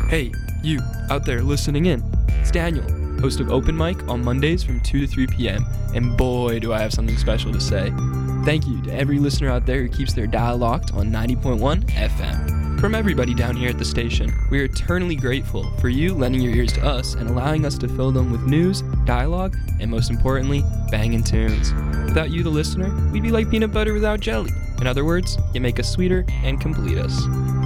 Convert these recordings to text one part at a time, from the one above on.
Hey, you, out there listening in. It's Daniel, host of Open Mic on Mondays from 2 to 3 p.m. And boy, do I have something special to say. Thank you to every listener out there who keeps their dial locked on 90.1 FM. From everybody down here at the station, we are eternally grateful for you lending your ears to us and allowing us to fill them with news, dialogue, and most importantly, banging tunes. Without you, the listener, we'd be like peanut butter without jelly. In other words, you make us sweeter and complete us.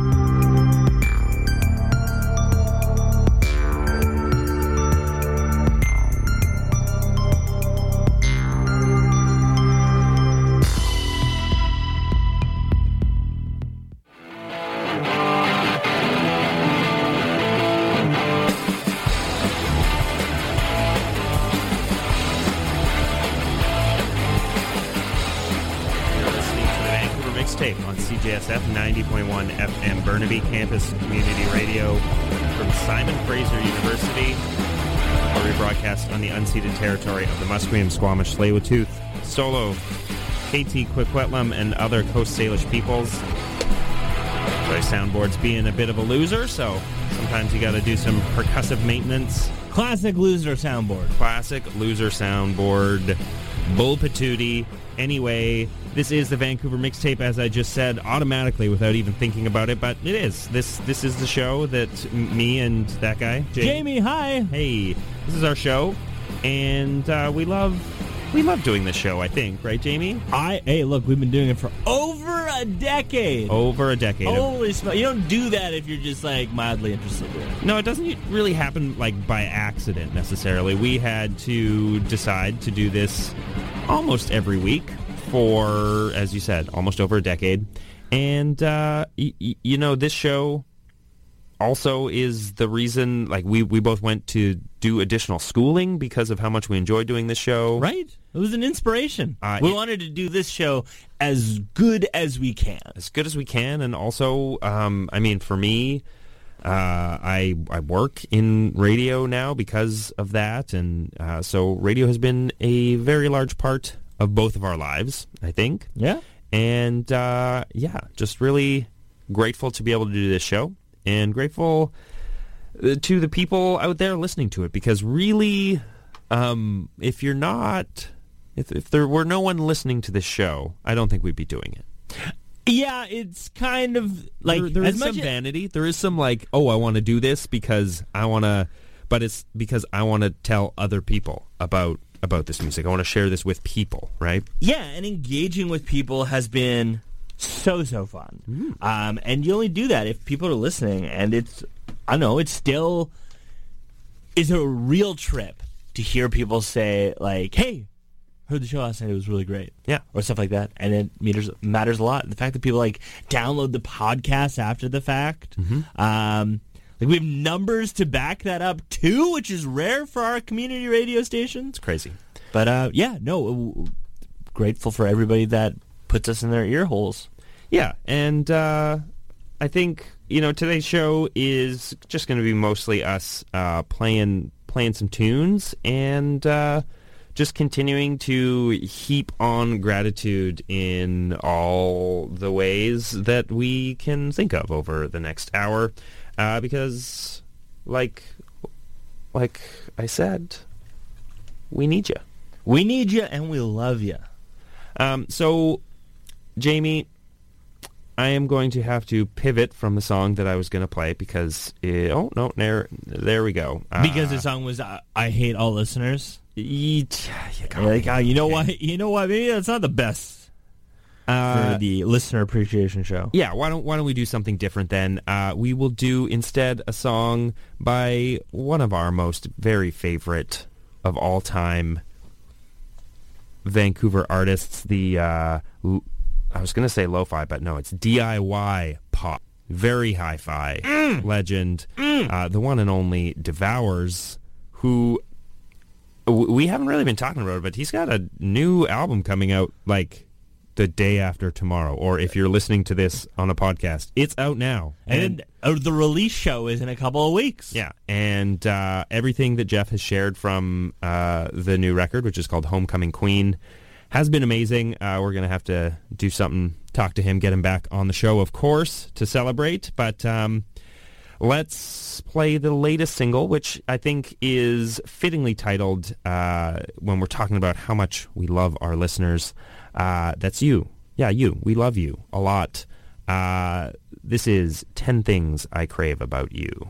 CJSF 90.1 FM Burnaby Campus Community Radio from Simon Fraser University, where we broadcast on the unceded territory of the Musqueam, Squamish, Tsleil-Waututh, Solo, KT, Coquitlam, and other Coast Salish peoples. My soundboard's being a bit of a loser, so sometimes you got to do some percussive maintenance. Classic loser soundboard. Classic loser soundboard. Bull patootie. Anyway, this is the Vancouver Mixtape, as I just said, automatically without even thinking about it, but it is. This is the show that me and that guy, Jamie, hi. Hey, this is our show, and we love doing this show, I think, right, Jamie? Hey, look, we've been doing it for over a decade. Over a decade. Holy smokes. You don't do that if you're just, mildly interested in it. No, it doesn't really happen, by accident, necessarily. We had to decide to do this almost every week for, as you said, almost over a decade. And, this show also is the reason, we both went to do additional schooling because of how much we enjoyed doing this show. Right. It was an inspiration. We wanted to do this show as good as we can. As good as we can. And also, for me, I work in radio now because of that. And so radio has been a very large part of both of our lives, I think. Yeah. And, just really grateful to be able to do this show. And grateful to the people out there listening to it, because really, if there were no one listening to this show, I don't think we'd be doing it. Yeah, it's kind of there is some vanity. There is some I want to do this because I want to, but it's because I want to tell other people about this music. I want to share this with people, right? Yeah, and engaging with people has been so fun. Mm. And you only do that if people are listening, and it's a real trip to hear people say, hey, heard the show last night, it was really great. Yeah. Or stuff like that. And it matters a lot. The fact that people download the podcast after the fact. Mm-hmm. We have numbers to back that up too, which is rare for our community radio stations. It's crazy. But grateful for everybody that puts us in their ear holes. Yeah, and I think, today's show is just going to be mostly us playing some tunes and just continuing to heap on gratitude in all the ways that we can think of over the next hour. Because, like I said, we need you. We need you, and we love you. So, Jamie, I am going to have to pivot from the song that I was going to play because... there we go. Because the song was I Hate All Listeners? You know what? Maybe that's not the best for the listener appreciation show. Yeah, why don't we do something different then? We will do instead a song by one of our most very favorite of all time Vancouver artists, I was going to say lo-fi, but no, it's DIY pop. Very hi-fi legend. The one and only Devours, who we haven't really been talking about, but he's got a new album coming out the day after tomorrow, or if you're listening to this on a podcast, it's out now. And the release show is in a couple of weeks. Yeah, and everything that Jeff has shared from the new record, which is called Homecoming Queen, has been amazing. We're going to have to do something, talk to him, get him back on the show, of course, to celebrate. But let's play the latest single, which I think is fittingly titled, when we're talking about how much we love our listeners. That's you. Yeah, you. We love you a lot. This is 10 Things I Crave About You.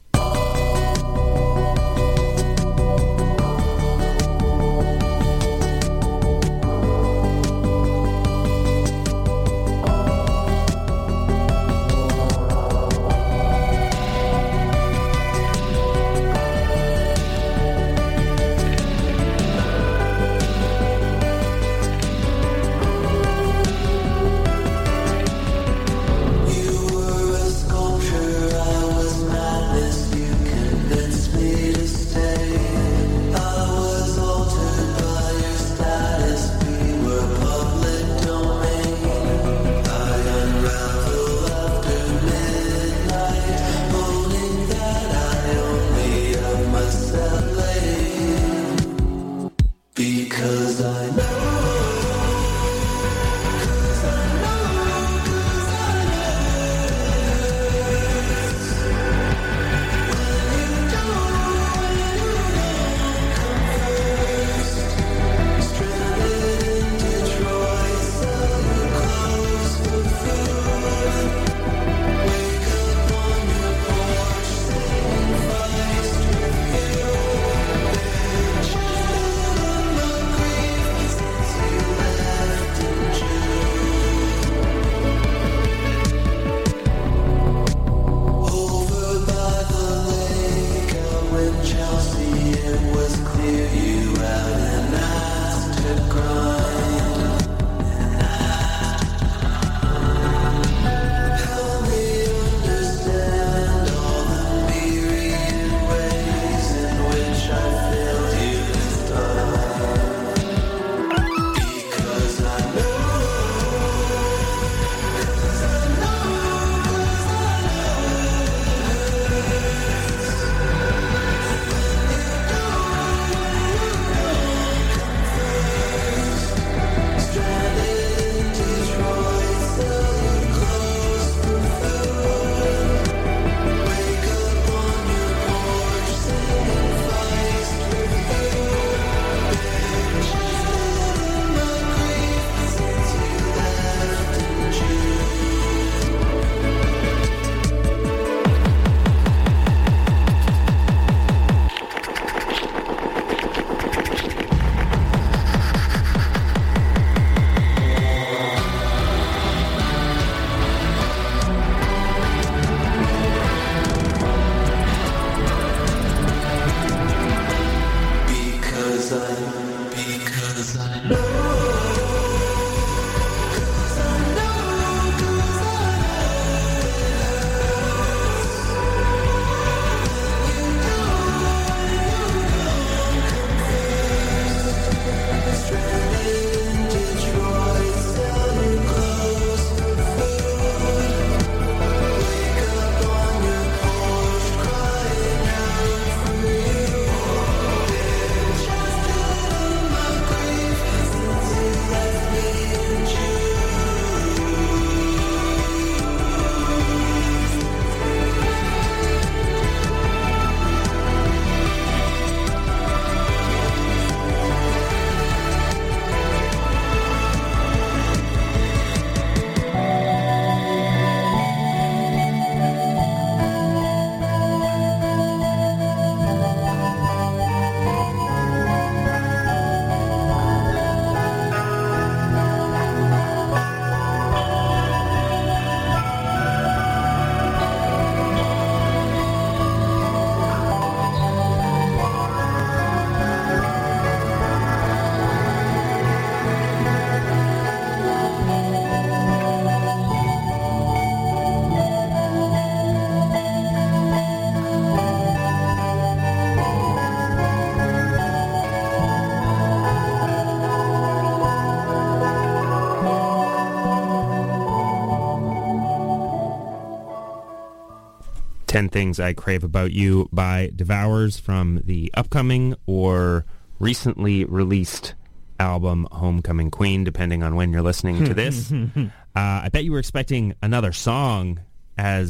"10 Things I Crave About You" by Devours from the upcoming or recently released album Homecoming Queen, depending on when you're listening to this. I bet you were expecting another song as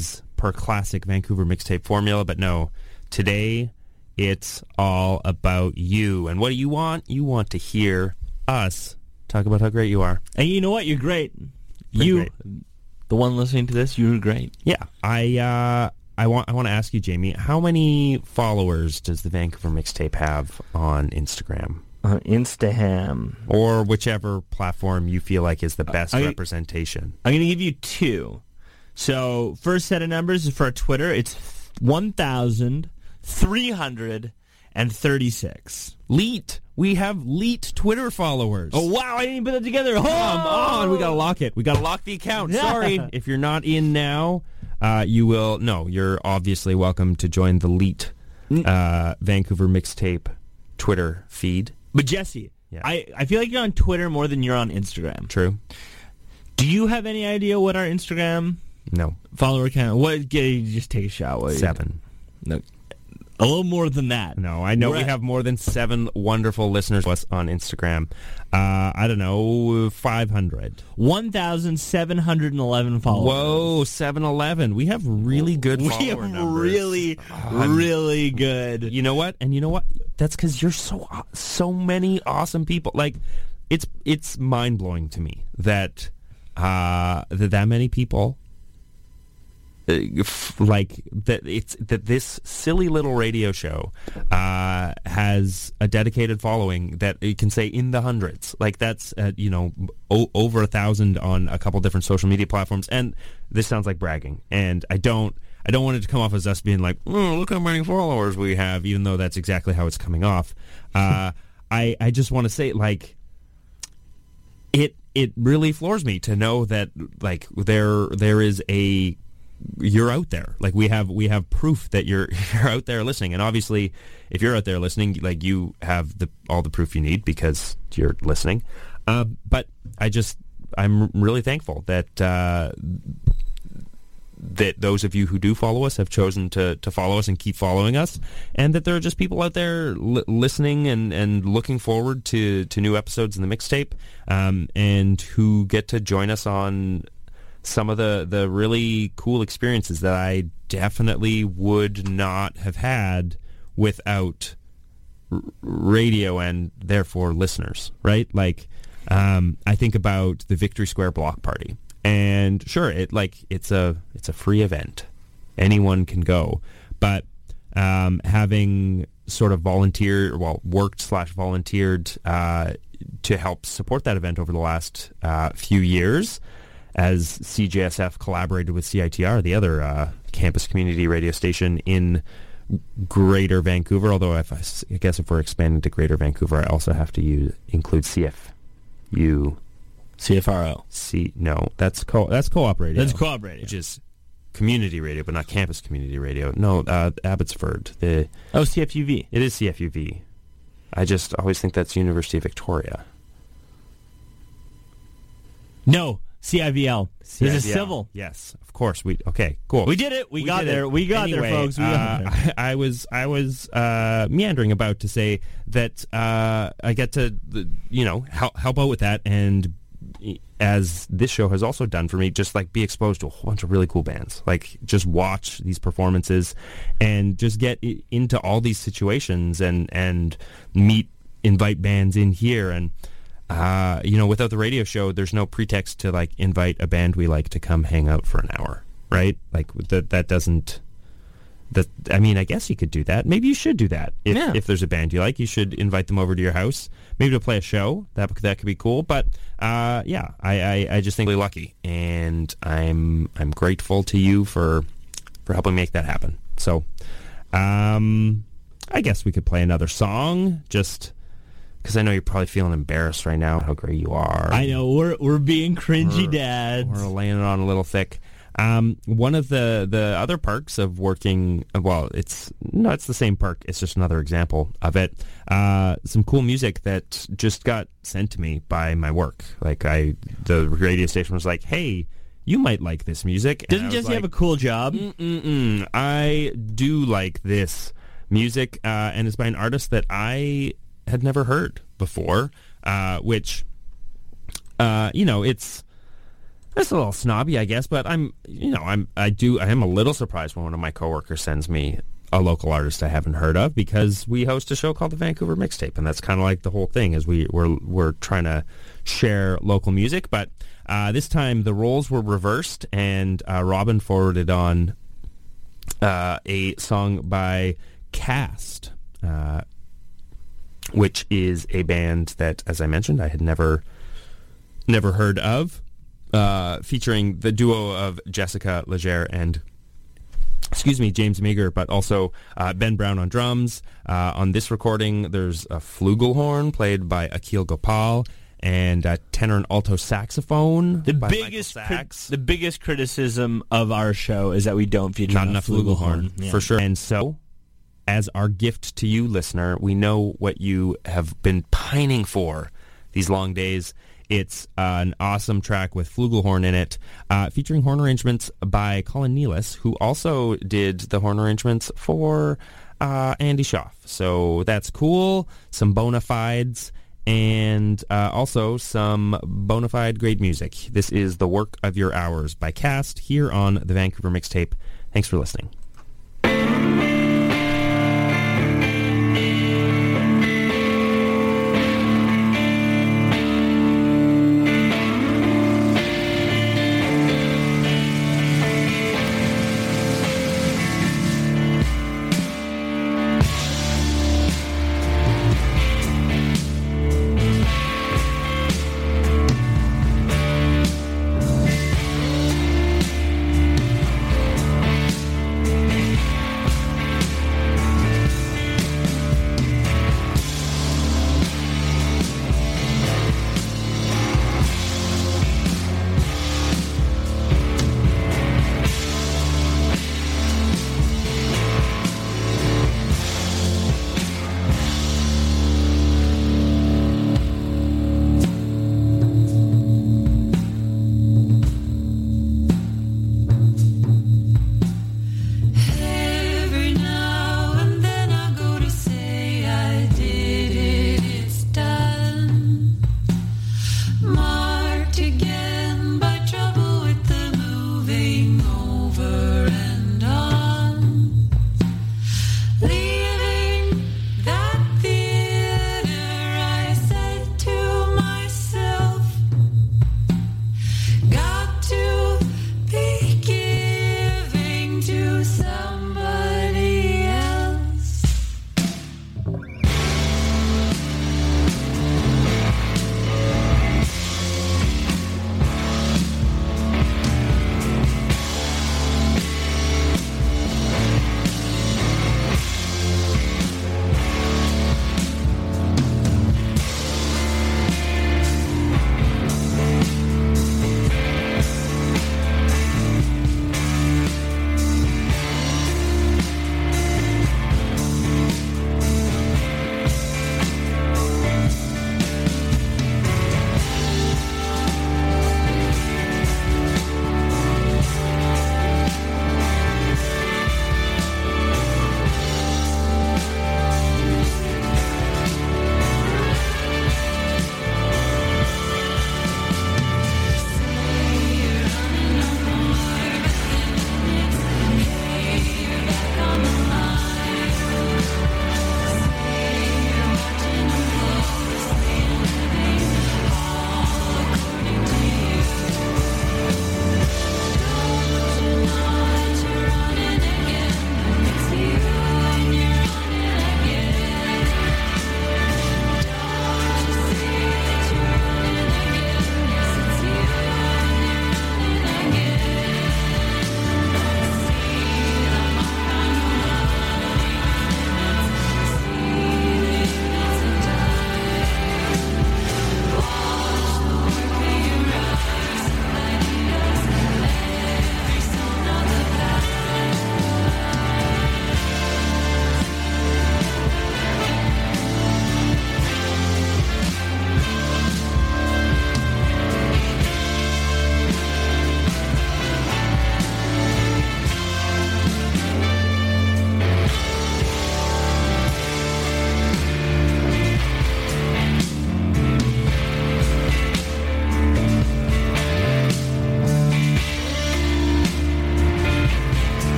per classic Vancouver mixtape formula, but no, today it's all about you. And what do you want? You want to hear us talk about how great you are. And you know what? You're great. Great. The one listening to this, you're great. Yeah, I want to ask you, Jamie, how many followers does the Vancouver Mixtape have on Instagram? Instaham. Or whichever platform you feel like is the best representation. I'm going to give you 2. So, first set of numbers is for our Twitter. It's 1,336. Leet. We have Leet Twitter followers. Oh, wow. I didn't even put that together. Come on. We got to lock it. We got to lock the account. Sorry. If you're not in now, you will. No, you're obviously welcome to join the Leet Vancouver Mixtape Twitter feed. But Jesse, Yeah. I feel like you're on Twitter more than you're on Instagram. True. Do you have any idea what our Instagram No. follower count? What? You just take a shot. 7. No, a little more than that. No, I know we have more than 7 wonderful listeners on Instagram. I don't know, 500. 1,711 followers. Whoa, 711. We have really good follower We have numbers. really good. You know what? And you know what? That's because you're so many awesome people. Like, it's mind blowing to me that that many people that this silly little radio show has a dedicated following that you can say in the hundreds. Like, that's over 1,000 on a couple different social media platforms. And this sounds like bragging, and I don't want it to come off as us being like, oh, look how many followers we have, even though that's exactly how it's coming off. I just want to say, like, it really floors me to know that, like, there is you're out there. Like, we have proof that you're out there listening. And obviously, if you're out there listening, like, you have all the proof you need because you're listening. But I'm really thankful that that those of you who do follow us have chosen to follow us and keep following us, and that there are just people out there listening and looking forward to new episodes in the mixtape, and who get to join us on some of the really cool experiences that I definitely would not have had without radio and therefore listeners, right? Like, I think about the Victory Square block party, and sure, it's a free event, anyone can go, but having sort of worked/volunteered to help support that event over the last few years, as CJSF collaborated with CITR, the other campus community radio station in Greater Vancouver. Although I guess if we're expanding to Greater Vancouver, I also have to include CFRO. No, that's co-op radio. That's co-op radio, which is community radio, but not campus community radio. No, Abbotsford. CFUV. It is CFUV. I just always think that's University of Victoria. No. CIVL. This is civil. Yes, of course. Okay, cool. We did it. We got there. We got there, folks. We got there. I was meandering about to say that I get to help out with that, and as this show has also done for me, just like be exposed to a whole bunch of really cool bands. Like, just watch these performances and just get into all these situations and invite bands in here. And without the radio show, there's no pretext to, like, invite a band we like to come hang out for an hour, right? Like, that doesn't... I mean, I guess you could do that. Maybe you should do that. If there's a band you like, you should invite them over to your house, maybe to play a show. That could be cool. But I just think we're lucky, and I'm grateful to you for helping make that happen. So, I guess we could play another song, just because I know you're probably feeling embarrassed right now how great you are. I know we're being cringy dads. We're laying it on a little thick. One of the other perks of working, well, it's the same perk, it's just another example of it. Some cool music that just got sent to me by my work. Like, the radio station was like, hey, you might like this music. Doesn't Jesse have a cool job? I do like this music, and it's by an artist that I had never heard before, which, it's... That's a little snobby, I guess, but I am a little surprised when one of my coworkers sends me a local artist I haven't heard of, because we host a show called the Vancouver Mixtape, and that's kind of like the whole thing is we're trying to share local music. But this time the roles were reversed, and Robin forwarded on a song by Cast, which is a band that, as I mentioned, I had never heard of, featuring the duo of Jessica Legere and James Meagher, but also Ben Brown on drums. On this recording, there's a flugelhorn played by Akhil Gopal, and tenor and alto saxophone by Michael Sachs. The biggest criticism of our show is that we don't feature not enough flugelhorn, yeah. For sure. And so, as our gift to you, listener, we know what you have been pining for these long days. It's an awesome track with flugelhorn in it, featuring horn arrangements by Colin Nealis, who also did the horn arrangements for Andy Schaaf. So that's cool. Some bona fides, and also some bona fide great music. This is The Work of Your Hours by Cast here on the Vancouver Mixtape. Thanks for listening.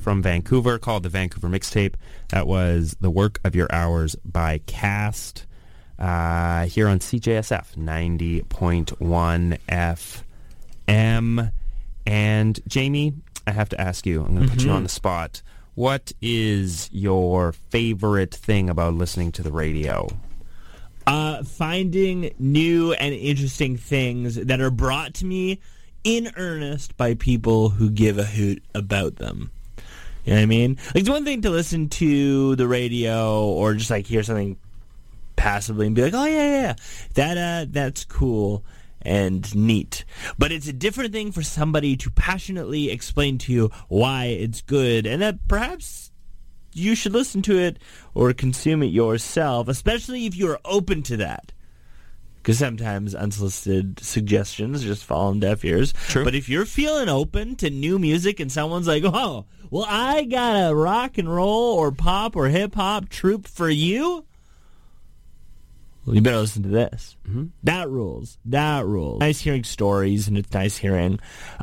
from Vancouver called The Vancouver Mixtape. That was The Work of Your Hours by Cast here on CJSF 90.1 FM. And Jamie, I have to ask you, I'm going to put you on the spot. What is your favorite thing about listening to the radio? Finding new and interesting things that are brought to me in earnest by people who give a hoot about them. You know what I mean? Like, it's one thing to listen to the radio or just like hear something passively and be like, oh yeah, that's cool and neat. But it's a different thing for somebody to passionately explain to you why it's good and that perhaps you should listen to it or consume it yourself, especially if you're open to that. Because sometimes unsolicited suggestions just fall on deaf ears. True. But if you're feeling open to new music and someone's like, oh, well, I got a rock and roll or pop or hip-hop troupe for you, well, you better listen to this. Mm-hmm. That rules. That rules. Nice hearing stories, and it's nice hearing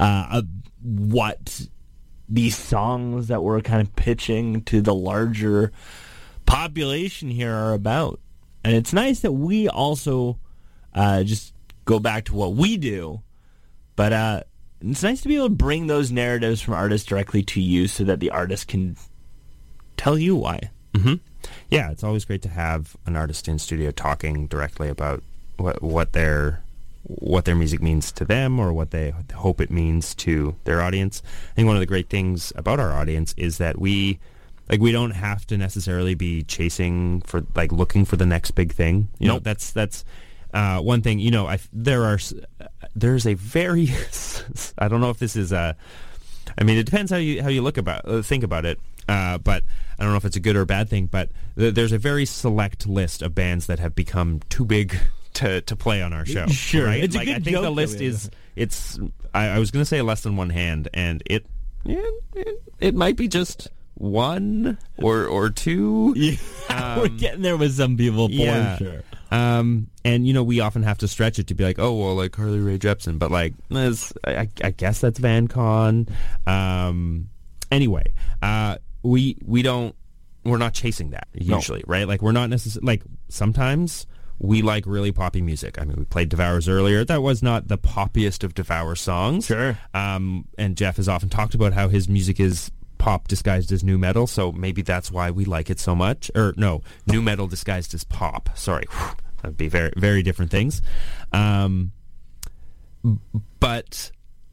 what these songs that we're kind of pitching to the larger population here are about. And it's nice that we also just go back to what we do. But it's nice to be able to bring those narratives from artists directly to you so that the artist can tell you why. Mm-hmm. Yeah, it's always great to have an artist in studio talking directly about what their music means to them or what they hope it means to their audience. I think one of the great things about our audience is that we don't have to necessarily be chasing for looking for the next big thing. You know, that's one thing. You know, there's a very I don't know if this is a. I mean, it depends how you think about it. But I don't know if it's a good or a bad thing. But there's a very select list of bands that have become too big to play on our show. Sure, right? It's a good I think the list is I was going to say less than one hand, and it might be just one or two. Yeah, we're getting there with some people for sure. And we often have to stretch it to be like, oh well, like Carly Rae Jepsen, but like I guess that's Van Con. Anyway, we're not chasing that usually, right? Like we're not necessarily like sometimes we like really poppy music. I mean, we played Devourers earlier. That was not the poppiest of Devour songs. Sure. And Jeff has often talked about how his music is pop disguised as nu metal, so maybe that's why we like it so much. Or no, nu metal disguised as pop. Sorry. That'd be very, very different things. But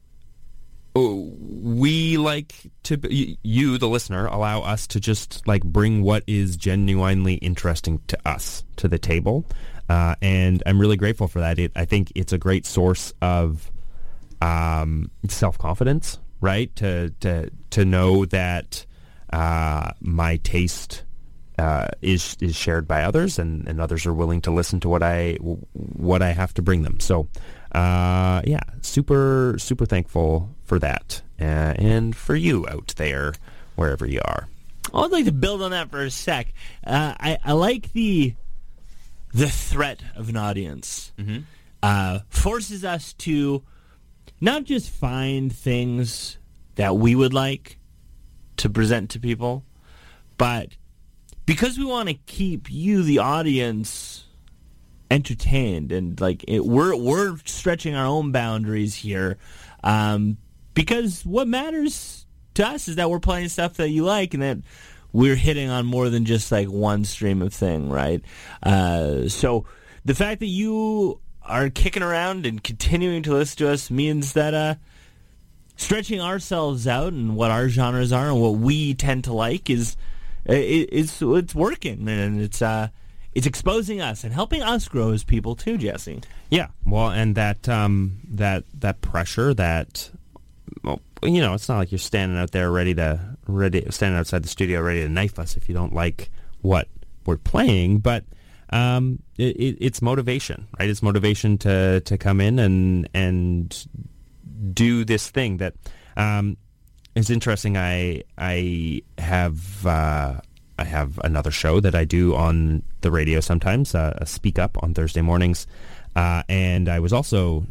we like to, you, the listener, allow us to just like bring what is genuinely interesting to us to the table. And I'm really grateful for that. I think it's a great source of self-confidence, right? To know that my taste is shared by others, and others are willing to listen to what I have to bring them. So, super super thankful for that, and for you out there wherever you are. I would like to build on that for a sec. I like the threat of an audience. Mm-hmm. Forces us to not just find things that we would like to present to people, but because we want to keep you, the audience, entertained, and we're stretching our own boundaries here, because what matters to us is that we're playing stuff that you like and that we're hitting on more than just like one stream of thing, right? So the fact that you are kicking around and continuing to listen to us means that stretching ourselves out and what our genres are and what we tend to like is it's working, and it's exposing us and helping us grow as people too, Jesse. Yeah, well, and that pressure that, well, it's not like you're standing out there standing outside the studio ready to knife us if you don't like what we're playing, but it's motivation, right? It's motivation to come in and do this thing that it's interesting. I have another show that I do on the radio sometimes, Speak Up on Thursday mornings, and I was also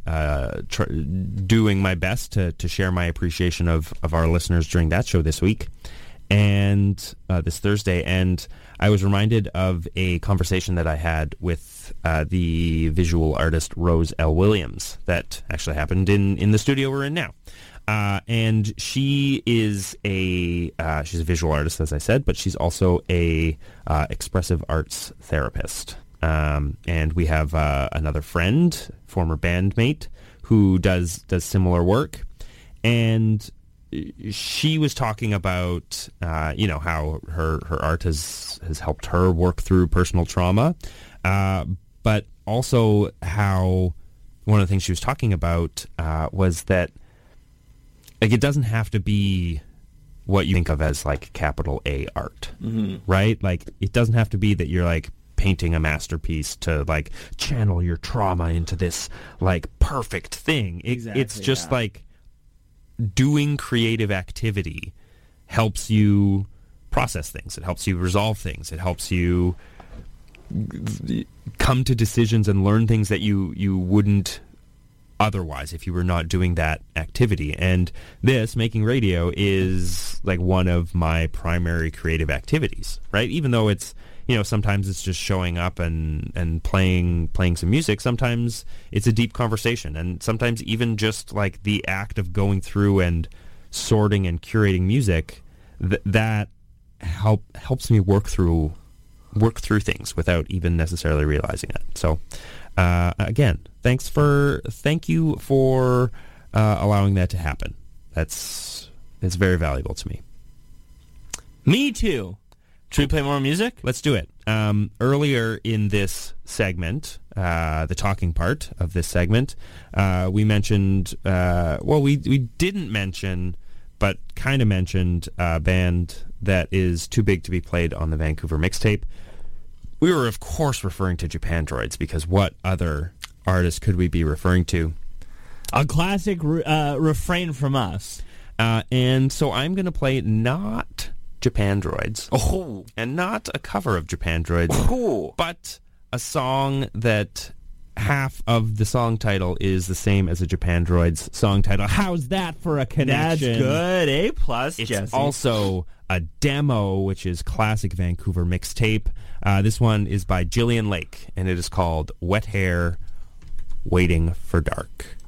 doing my best to share my appreciation of our listeners during that show this week. and this Thursday, and I was reminded of a conversation that I had with the visual artist Rose L. Williams that actually happened in the studio we're in now. And she is she's a visual artist, as I said, but she's also a expressive arts therapist. And we have another friend, former bandmate, who does similar work. And she was talking about, how her art has helped her work through personal trauma, but also how one of the things she was talking about was that, like, it doesn't have to be what you think of as, like, capital A art, right? Like, it doesn't have to be that you're, like, painting a masterpiece to, like, channel your trauma into this, like, perfect thing. It's just, like, doing creative activity helps you process things. It helps you resolve things. It helps you come to decisions and learn things that you wouldn't otherwise if you were not doing that activity. And this, making radio, is like one of my primary creative activities, right? Even though it's, sometimes it's just showing up and playing some music. Sometimes it's a deep conversation, and sometimes even just like the act of going through and sorting and curating music that helps me work through things without even necessarily realizing it. So again, thank you for allowing that to happen. It's very valuable to me. Me too. Should we play more music? Let's do it. Earlier in this segment, the talking part of this segment, we mentioned, we didn't mention, but kind of mentioned a band that is too big to be played on the Vancouver mixtape. We were, of course, referring to Japandroids, because what other artist could we be referring to? A classic refrain from us. And so I'm going to play not Japandroids, and not a cover of Japandroids, but a song that half of the song title is the same as a Japandroids song title. How's that for a connection? That's good. A+, It's Jesse. also a demo, which is classic Vancouver mixtape. This one is by Jillian Lake, and it is called Wet Hair, Waiting for Dark.